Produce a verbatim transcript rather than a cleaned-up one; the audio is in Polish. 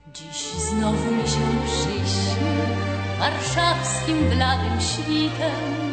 Dziś znowu mi się przyśni warszawskim bladym świtem